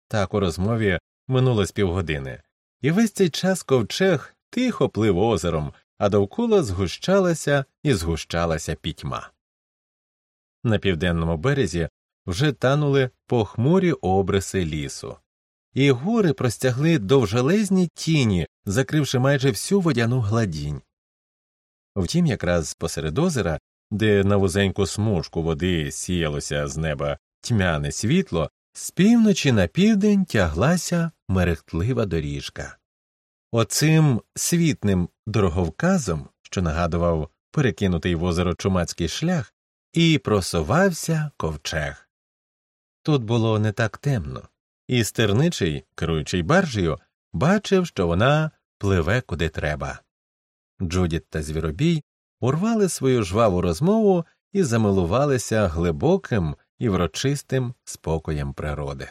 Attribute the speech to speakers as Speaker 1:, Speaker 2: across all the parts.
Speaker 1: Так у розмові минуло з півгодини, і весь цей час ковчег тихо плив озером, а довкола згущалася і згущалася пітьма. На південному березі вже танули похмурі обриси лісу, і гори простягли довжелезні тіні, закривши майже всю водяну гладінь. Втім, якраз посеред озера, де на вузеньку смужку води сіялося з неба тьмяне світло, з півночі на південь тяглася мерехтлива доріжка. Оцим світним дороговказом, що нагадував перекинутий в озеро чумацький шлях, і просувався ковчег. Тут було не так темно, і стерничий, керуючий баржею, бачив, що вона пливе куди треба. Джудіт та Звіробій урвали свою жваву розмову і замилувалися глибоким і врочистим спокоєм природи.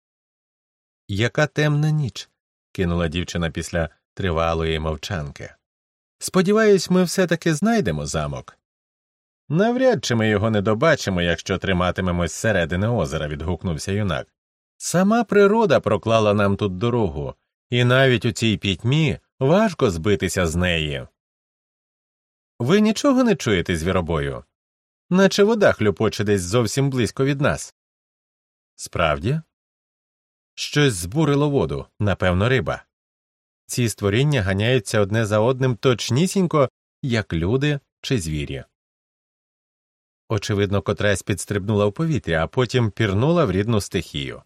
Speaker 1: «Яка темна ніч!» – кинула дівчина після тривалої мовчанки. «Сподіваюсь, ми все-таки знайдемо замок». «Навряд чи ми його не добачимо, якщо триматимемось зсередини озера», – відгукнувся юнак. «Сама природа проклала нам тут дорогу, і навіть у цій пітьмі важко збитися з неї». «Ви нічого не чуєте, Звіробою? Наче вода хлюпоче десь зовсім близько від нас». «Справді?» «Щось збурило воду, напевно, риба. Ці створіння ганяються одне за одним точнісінько, як люди чи звірі». Очевидно, котрась підстрибнула в повітря, а потім пірнула в рідну стихію.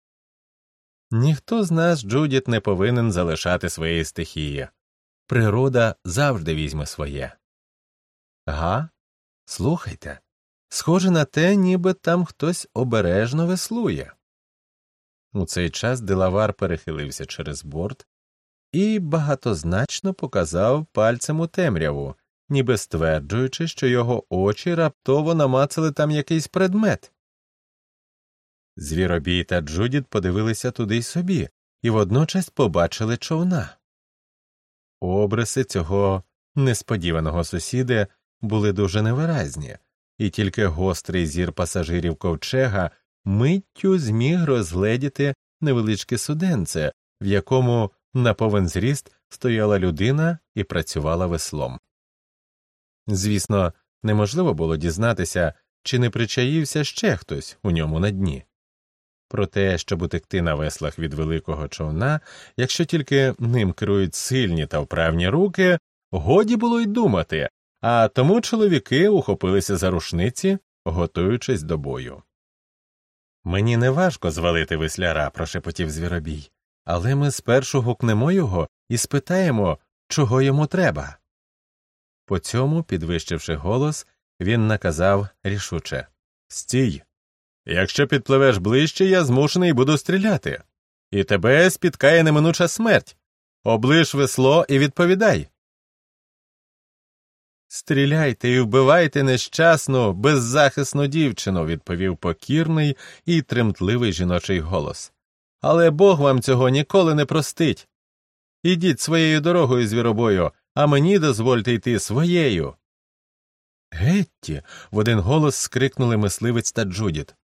Speaker 1: Ніхто з нас, Джудіт, не повинен залишати своєї стихії. Природа завжди візьме своє. Га? Слухайте, схоже на те, ніби там хтось обережно веслує. У цей час Делавар перехилився через борт і багатозначно показав пальцем у темряву, ніби стверджуючи, що його очі раптово намацали там якийсь предмет. Звіробій та Джудіт подивилися туди й собі, і водночас побачили човна. Обриси цього несподіваного сусіда були дуже невиразні, і тільки гострий зір пасажирів ковчега миттю зміг розгледіти невеличке суденце, в якому на повен зріст стояла людина і працювала веслом. Звісно, неможливо було дізнатися, чи не причаївся ще хтось у ньому на дні. Про те, щоб утекти на веслах від великого човна, якщо тільки ним керують сильні та вправні руки, годі було й думати, а тому чоловіки ухопилися за рушниці, готуючись до бою. «Мені не важко звалити весляра», – прошепотів Звіробій, «але ми спершу гукнемо його і спитаємо, чого йому треба». По цьому, підвищивши голос, він наказав рішуче: «Стій! Якщо підпливеш ближче, я змушений буду стріляти. І тебе спіткає неминуча смерть. Оближ весло і відповідай». «Стріляйте і вбивайте нещасну, беззахисну дівчину», – відповів покірний і тремтливий жіночий голос. «Але Бог вам цього ніколи не простить. Ідіть своєю дорогою, Звіробою, а мені дозвольте йти своєю». «Гетті!» – в один голос скрикнули мисливець та Джудіт.